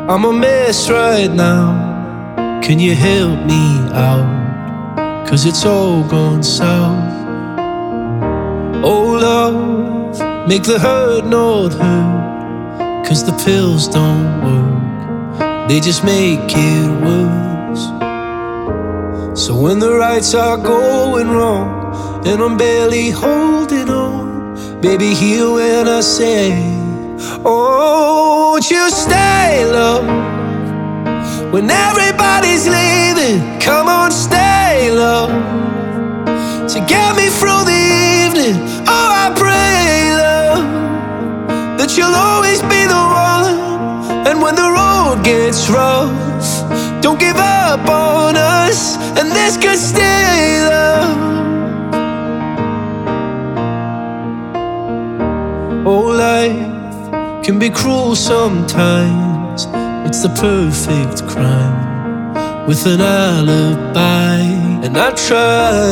I'm a mess right now. Can you help me out? 'Cause it's all gone south. Oh love, make the hurt not hurt. 'Cause the pills don't work, they just make it worse. So when the rights are going wrong and I'm barely holding on, baby, hear when I say, oh, won't you stay, love? When everybody's leaving, come on, stay, love. To get me through the evening, oh, I pray, love, that you'll always be the one. And when the road gets rough, don't give up on us, and this could stay, love. Oh, life can be cruel sometimes. It's the perfect crime with an alibi. And I try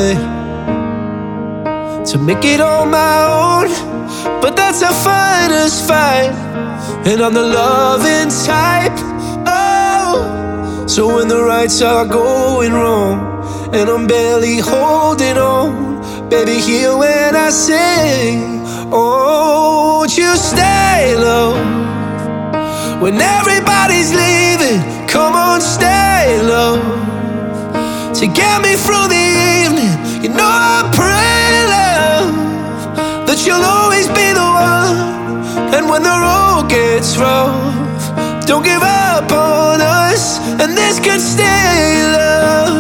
to make it on my own, but that's a fighter's fight, and I'm the loving type. Oh, so when the rights are going wrong and I'm barely holding on, baby, hear when I say, oh, won't you stay, love? When everybody's leaving, come on, stay, love. To get me through the evening, you know I pray, love, that you'll always be the one. And when the road gets rough, don't give up on us, and this could stay, love.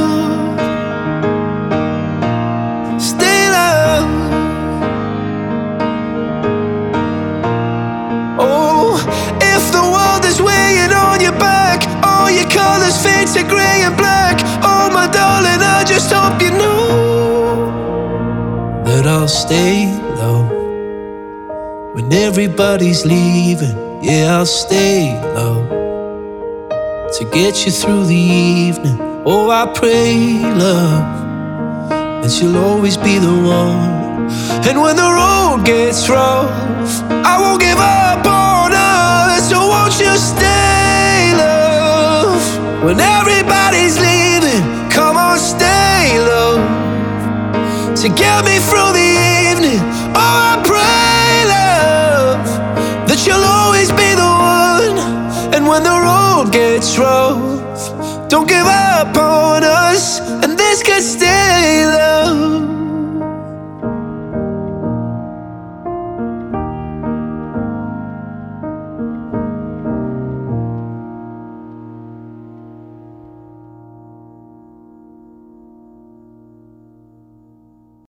Stay, love. Oh, if the world is weighing on your back, all your colors fade to gray and black, oh my darling, I just hope you know that I'll stay, love. When everybody's leaving, yeah, I'll stay, love. To get you through the evening, oh, I pray, love, that you'll always be the one. And when the road gets rough, I won't give up on us, so won't you stay, love? When everybody's leaving, come on, stay, love. To get me through the evening, oh, I pray, love, that you'll always be the one. And when the road gets rough, don't give up on us, and this could stay, love.